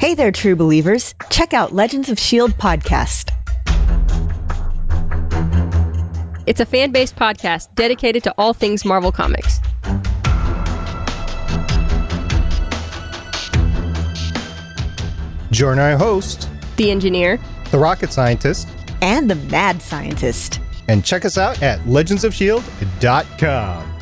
Hey there, true believers. Check out Legends of S.H.I.E.L.D. podcast. It's a fan-based podcast dedicated to all things Marvel Comics. Join our host, The Engineer, the Rocket Scientist, And the Mad Scientist. and check us out at legendsofshield.com.